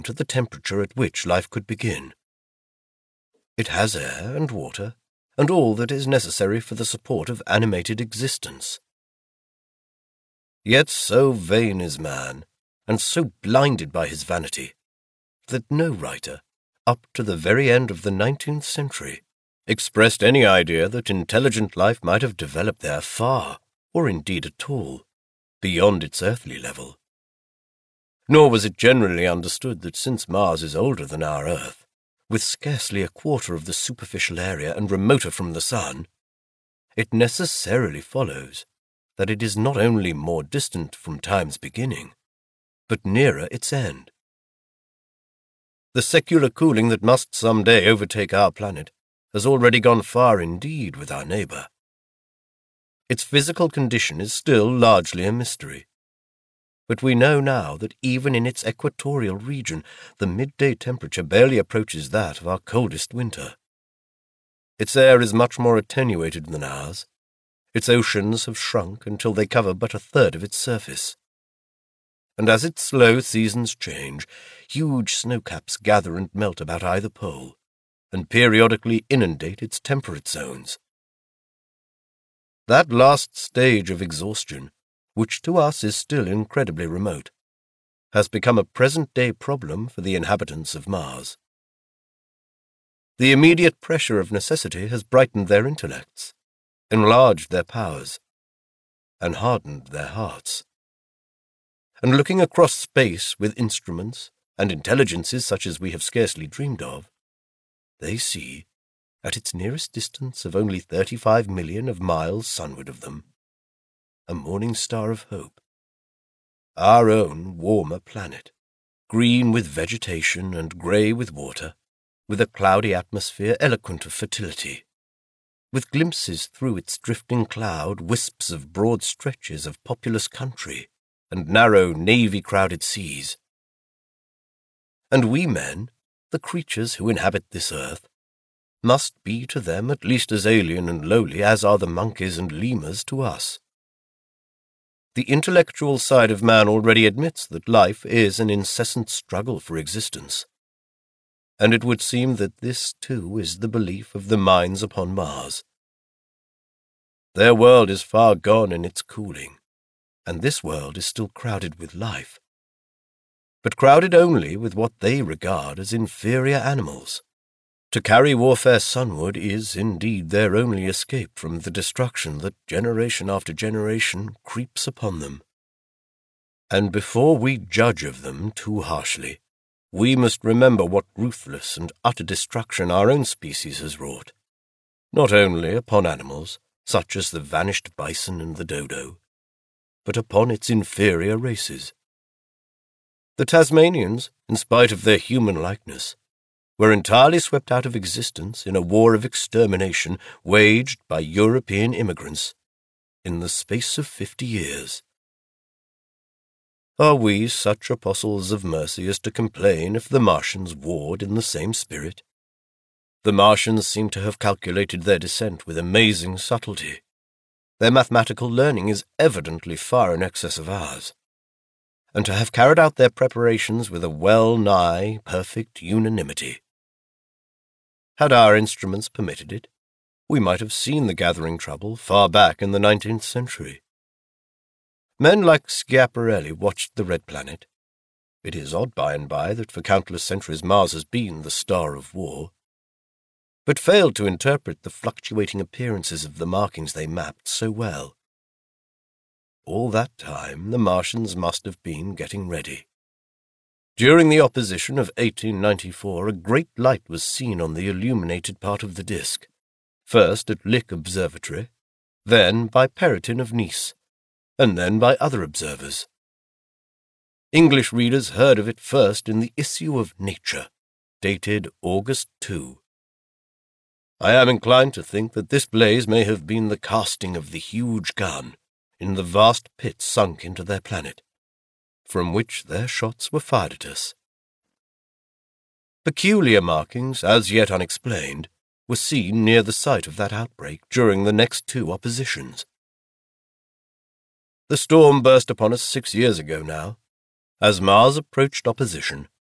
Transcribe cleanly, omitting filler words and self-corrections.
to the temperature at which life could begin. It has air and water, and all that is necessary for the support of animated existence. Yet so vain is man, and so blinded by his vanity, that no writer, up to the very end of the 19th century, expressed any idea that intelligent life might have developed there far, or indeed at all, beyond its earthly level. Nor was it generally understood that since Mars is older than our Earth, with scarcely a quarter of the superficial area and remoter from the Sun, it necessarily follows that it is not only more distant from time's beginning, but nearer its end. The secular cooling that must some day overtake our planet has already gone far indeed with our neighbor. Its physical condition is still largely a mystery, but we know now that even in its equatorial region the midday temperature barely approaches that of our coldest winter. Its air is much more attenuated than ours. Its oceans have shrunk until they cover but a third of its surface. And as its slow seasons change, huge snowcaps gather and melt about either pole, and periodically inundate its temperate zones. That last stage of exhaustion, which to us is still incredibly remote, has become a present-day problem for the inhabitants of Mars. The immediate pressure of necessity has brightened their intellects, enlarged their powers, and hardened their hearts. And looking across space with instruments and intelligences such as we have scarcely dreamed of, they see, at its nearest distance of only 35 million of miles sunward of them, a morning star of hope, our own warmer planet, green with vegetation and grey with water, with a cloudy atmosphere eloquent of fertility, with glimpses through its drifting cloud, wisps of broad stretches of populous country, and narrow, navy-crowded seas. And we men, the creatures who inhabit this earth, must be to them at least as alien and lowly as are the monkeys and lemurs to us. The intellectual side of man already admits that life is an incessant struggle for existence, and it would seem that this, too, is the belief of the minds upon Mars. Their world is far gone in its cooling, and this world is still crowded with life, but crowded only with what they regard as inferior animals. To carry warfare sunward is, indeed, their only escape from the destruction that generation after generation creeps upon them. And before we judge of them too harshly, we must remember what ruthless and utter destruction our own species has wrought, not only upon animals, such as the vanished bison and the dodo, but upon its inferior races. The Tasmanians, in spite of their human likeness, were entirely swept out of existence in a war of extermination waged by European immigrants in the space of 50 years. Are we such apostles of mercy as to complain if the Martians warred in the same spirit? The Martians seem to have calculated their descent with amazing subtlety. Their mathematical learning is evidently far in excess of ours, and to have carried out their preparations with a well-nigh perfect unanimity. Had our instruments permitted it, we might have seen the gathering trouble far back in the 19th century. Men like Schiaparelli watched the red planet. It is odd by and by that for countless centuries Mars has been the star of war, but failed to interpret the fluctuating appearances of the markings they mapped so well. All that time the Martians must have been getting ready. During the opposition of 1894, a great light was seen on the illuminated part of the disk, first at Lick Observatory, then by Perrotin of Nice, and then by other observers. English readers heard of it first in the issue of Nature, dated August 2. I am inclined to think that this blaze may have been the casting of the huge gun in the vast pit sunk into their planet, from which their shots were fired at us. Peculiar markings, as yet unexplained, were seen near the site of that outbreak during the next two oppositions. The storm burst upon us 6 years ago now. As Mars approached opposition,